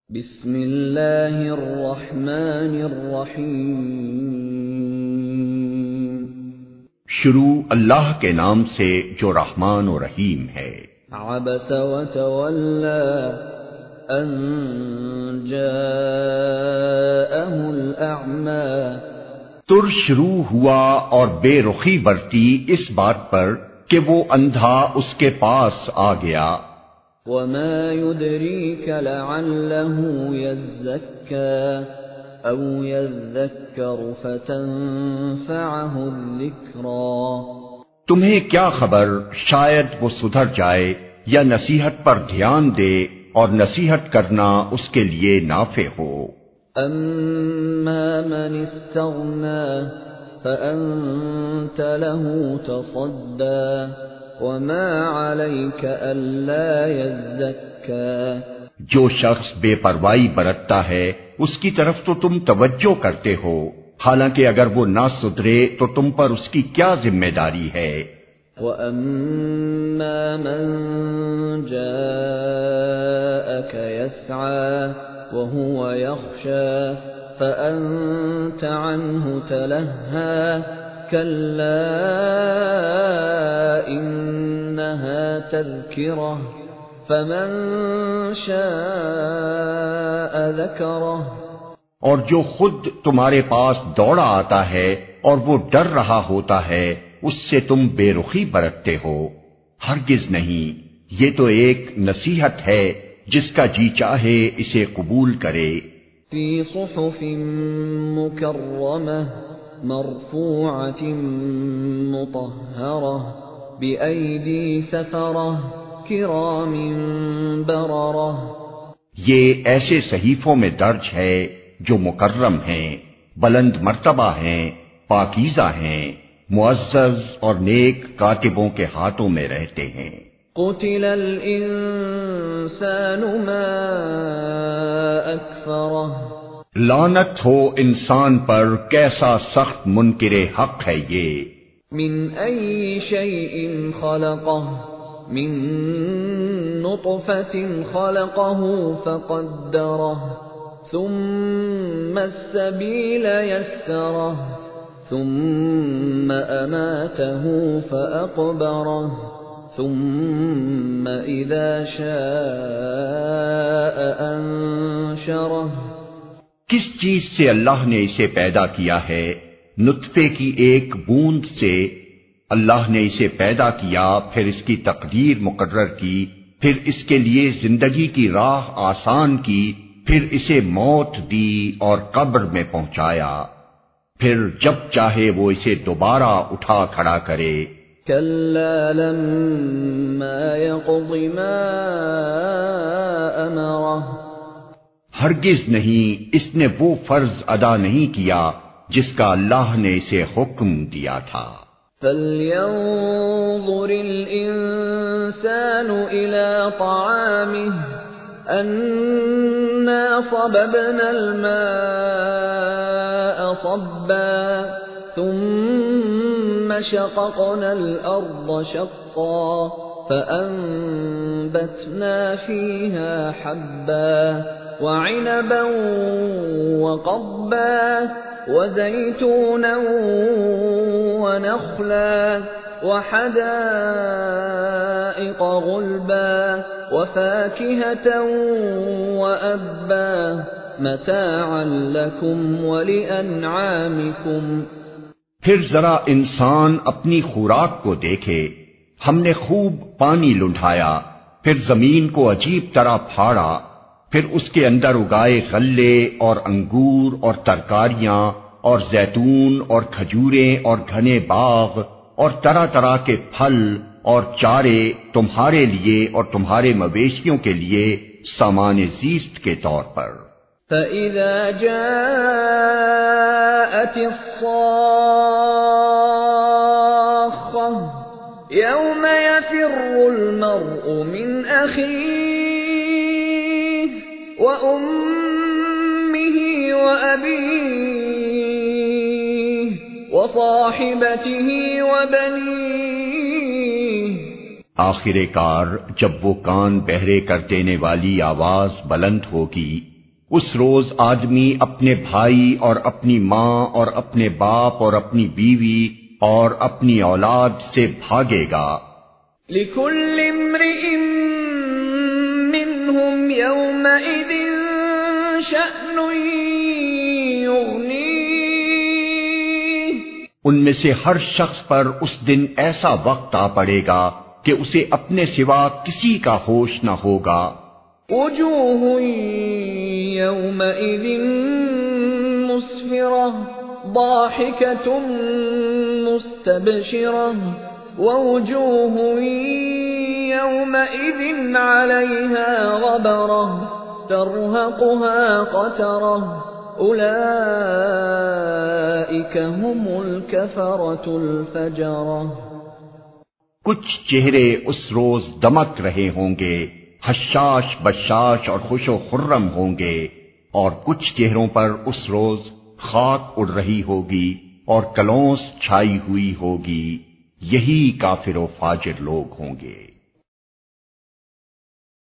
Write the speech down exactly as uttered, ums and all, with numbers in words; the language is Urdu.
بسم اللہ الرحمن الرحیم شروع اللہ کے نام سے جو رحمان و رحیم ہے۔ عبس وتولی ان جاءہ الاعمی، ترش روح ہوا اور بے رخی برتی اس بات پر کہ وہ اندھا اس کے پاس آ گیا۔ وما يدريك لعله يزكى أو يذكر فتنفعه الذكرى، تمہیں کیا خبر شاید وہ سدھر جائے یا نصیحت پر دھیان دے اور نصیحت کرنا اس کے لیے نافع ہو۔ أما من استغنى فأنت له تصدى وما عليك ألا يزكى، جو شخص بے پرواہی برتتا ہے اس کی طرف تو تم توجہ کرتے ہو، حالانکہ اگر وہ نہ سدھرے تو تم پر اس کی کیا ذمہ داری ہے۔ وَأَمَّا مَن جَاءَكَ يَسْعَى وَهُوَ يَخْشَى فَأَنتَ عَنْهُ تَلَهَّى كَلَّا إِنَّهَا تَذْكِرَةٌ فَمَن شَاءَ ذَكَرَهُ، اور جو خود تمہارے پاس دوڑا آتا ہے اور وہ ڈر رہا ہوتا ہے اس سے تم بے رخی برتتے ہو۔ ہرگز نہیں، یہ تو ایک نصیحت ہے، جس کا جی چاہے اسے قبول کرے۔ فی صحف مکرمہ مرفوعة مطهرة بأيدي سفرة کرام بررة، یہ ایسے صحیفوں میں درج ہے جو مکرم ہیں، بلند مرتبہ ہیں، پاکیزہ ہیں، معزز اور نیک کاتبوں کے ہاتھوں میں رہتے ہیں۔ قتل الانسان ما اکفرہ، لعنت ہو انسان پر، کیسا سخت منکر حق ہے یہ۔ من ای شیء خلقہ، من نطفة خلقه فقدرہ ثم السبیل یسرہ ثم اماته فأقبرہ ثم اذا شاء انشرہ۔ کس چیز سے اللہ نے اسے پیدا کیا ہے؟ نطفے کی ایک بوند سے اللہ نے اسے پیدا کیا، پھر اس کی تقدیر مقرر کی، پھر اس کے لیے زندگی کی راہ آسان کی، پھر اسے موت دی اور قبر میں پہنچایا، پھر جب چاہے وہ اسے دوبارہ اٹھا کھڑا کرے۔ کلا لما یقض ما امرہ، ہرگز نہیں، اس نے وہ فرض ادا نہیں کیا جس کا اللہ نے اسے حکم دیا تھا۔ فَلْيَنظُرِ الْإِنسَانُ إِلَى طَعَامِهِ أَنَّا صَبَبْنَا الْمَاءَ صَبًّا ثُمَّ شَقَقْنَا الْأَرْضَ شَقًّا فَأَنبَتْنَا فِيهَا حَبًّا وعنبا وقبا وزيتونا ونخلا وحدائق غلبا وفاكهة وأبا متاعا لكم ولأنعامكم۔ پھر ذرا انسان اپنی خوراک کو دیکھے، ہم نے خوب پانی لنڈھایا، پھر زمین کو عجیب طرح پھاڑا، پھر اس کے اندر اگائے غلے اور انگور اور ترکاریاں اور زیتون اور کھجوریں اور گھنے باغ اور طرح طرح کے پھل اور چارے تمہارے لیے اور تمہارے مویشیوں کے لیے سامان زیست کے طور پر۔ فَإِذَا جَاءَتِ الصَّاخَّةُ يَوْمَ يَفِرُّ الْمَرْءُ مِنْ أَخِيهِ وَأُمِّهِ وَأَبِيهِ وَصَاحِبَتِهِ وَبَنِيهِ، آخر کار جب وہ کان بہرے کر دینے والی آواز بلند ہوگی اس روز آدمی اپنے بھائی اور اپنی ماں اور اپنے باپ اور اپنی بیوی اور اپنی اولاد سے بھاگے گا. لِكُلِّ امْرِئٍ مِّنْهُمْ يَوْمَئِذٍ شَأْنٌ يُغْنِيهِ. ان میں سے ہر شخص پر اس دن ایسا وقت آ پڑے گا کہ اسے اپنے سوا کسی کا ہوش نہ ہوگا. وجوه يومئذ مسفرة ضاحكة مستبشرة ووجوه يومئذ عليها غبرة ترهقها قترة أولئك هم الكفرة الفجرة. کچھ چہرے اس روز دمک رہے ہوں گے، حشاش بشاش اور خوش و خرم ہوں گے، اور کچھ چہروں پر اس روز خاک اڑ رہی ہوگی اور کلونس چھائی ہوئی ہوگی. یہی کافر و فاجر لوگ ہوں گے.